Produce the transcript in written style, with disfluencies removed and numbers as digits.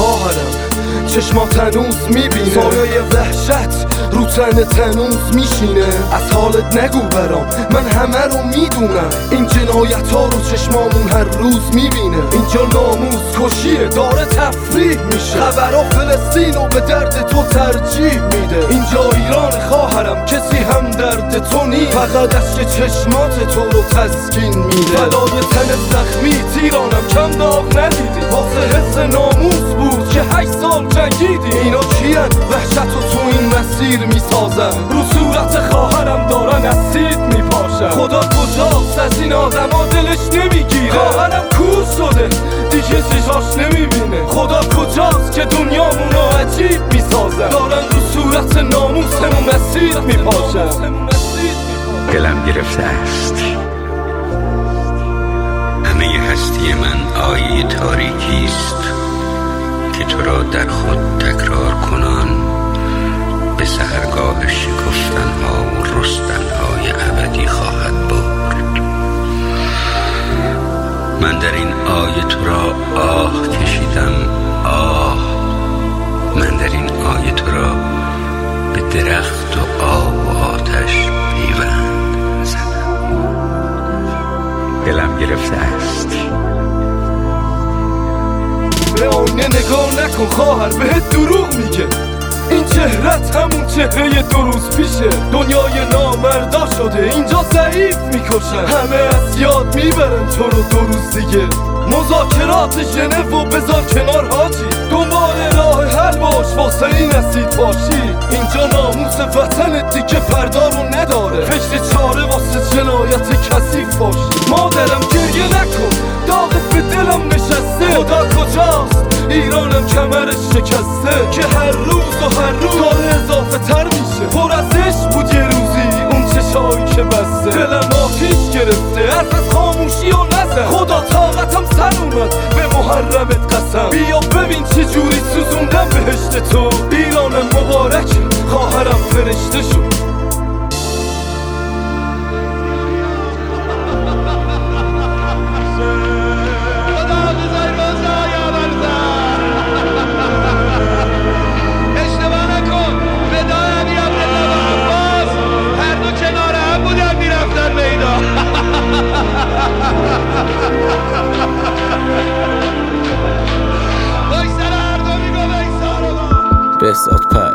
خواهرم چشمات هنوز میبینه سایه وحشت رو تن تنوز میشینه از حالت نگو برام من همه رو میدونم این جنایت ها رو چشمامون هر روز میبینه اینجا ناموز کشیه داره تفریح میشه خبرها فلسطین و به درد تو ترجیح میده اینجا ایران خواهرم کسی هم درد تو نیست فقط اشک چشمات تو رو تسکین میده فدای تن زخمی تیرانم کم داغ ندیدی واسه حس ناموس بود که 8 سال جنگیدی اینا کیان وحشت و تو این مسیر میسازن رو صورت خواهرم دارن اسید میپاشن خدا کجاست از این آدم ها دلش نمیگیره خواهرم کور شده دیگه چشاش نمیبینه خدا کجاست که دنیامون رو عجیب میسازن دارن رو صورت ناموسمون مسیر میپاشن دلم گرفته است همه هستی من آیه تاریکی است که تو را در خود تکرار کنان به سحرگاه شکفتن ها و رستن های ابدی خواهد برد. من در این آیه تو را آه کشیدم آه من در این آیه تو را به درخت و آب و آتش پیوند زدم. دلم گرفته است به آینه نگاه نکن خواهر بهت دروغ میگه این چهرت همون چهره 2 روز پیشه دنیای نامردا شده اینجا ضعیف میکشن همه از یاد میبرن تو رو 2 روز دیگه مذاکرات ژنو و بذار کنار حاجی دنبال راه حل باش واسه این اسید باشی اینجا ناموس وطنت دیگه فردا رو نداره فکر چاره واسه جنایت کثیف باشی مادرم گریه نکن داغت به دلم نشسته خدا کجاست ایرانم کمرش شکسته که هر روز داره اضافه تر میشه پر از عشق بود یه روزی اون چشایی که بسته دلم آتیش گرفته حرف از خاموشی و نزن خدا طاقتم سر اومد به محرمت قسم بیا ببین چه جوری سوزوندم بهشت تو ایرانم مبارک خواهرم فرشته شد بهزاد